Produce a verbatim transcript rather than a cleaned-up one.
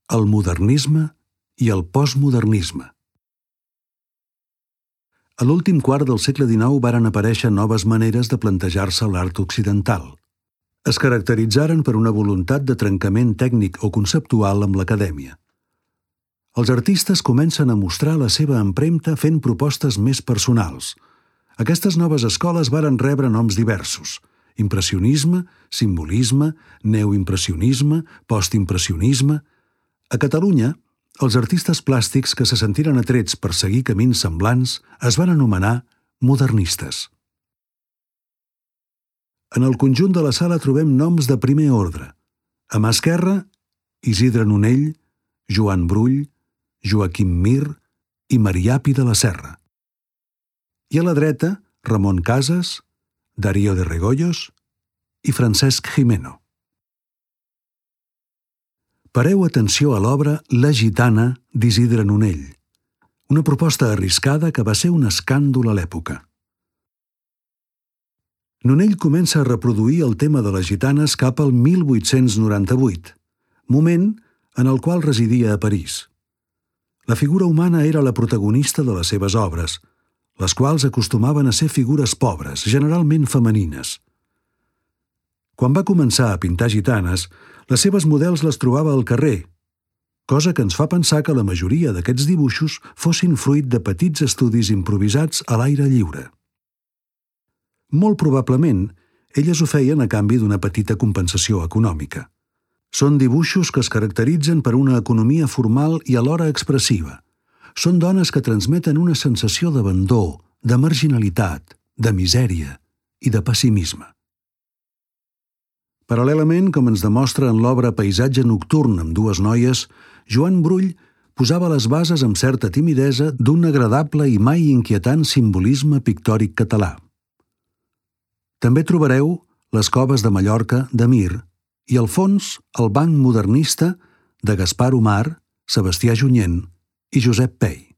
el modernisme i el postmodernisme. A l'últim quart del segle dinou varen aparèixer noves maneres de plantejar-se l'art occidental. Es caracteritzaren per una voluntat de trencament tècnic o conceptual amb l'acadèmia. Els artistes comencen a mostrar la seva empremta fent propostes més personals. Aquestes noves escoles varen rebre noms diversos: impressionisme, simbolisme, neoimpressionisme, postimpressionisme. A Catalunya, els artistes plàstics que se sentiren atrets per seguir camins semblants es van anomenar modernistes. En el conjunt de la sala trobem noms de primer ordre. A mà esquerra, Isidre Nonell, Joan Brull, Joaquim Mir i Mariapi de la Serra. I a la dreta, Ramon Casas, Darío de Regoyos i Francesc Gimeno. Pareu atenció a l'obra La gitana d'Isidre Nonell, una proposta arriscada que va ser un escàndol a l'època. Nonell comença a reproduir el tema de les gitanes cap al mil vuit-cents noranta-vuit, moment en el qual residia a París. La figura humana era la protagonista de les seves obres, les quals acostumaven a ser figures pobres, generalment femenines. Quan va començar a pintar gitanes, les seves models les trobava al carrer, cosa que ens fa pensar que la majoria d'aquests dibuixos fossin fruit de petits estudis improvisats a l'aire lliure. Molt probablement, elles ho feien a canvi d'una petita compensació econòmica. Són dibuixos que es caracteritzen per una economia formal i alhora expressiva. Són dones que transmeten una sensació d'abandó, de marginalitat, de misèria i de pessimisme. Paral·lelament, com ens demostra en l'obra Paisatge nocturn amb dues noies, Joan Brull posava les bases amb certa timidesa d'un agradable i mai inquietant simbolisme pictòric català. També trobareu les coves de Mallorca de Mir i, al fons, el banc modernista de Gaspar Omar, Sebastià Junyent i Josep Pey.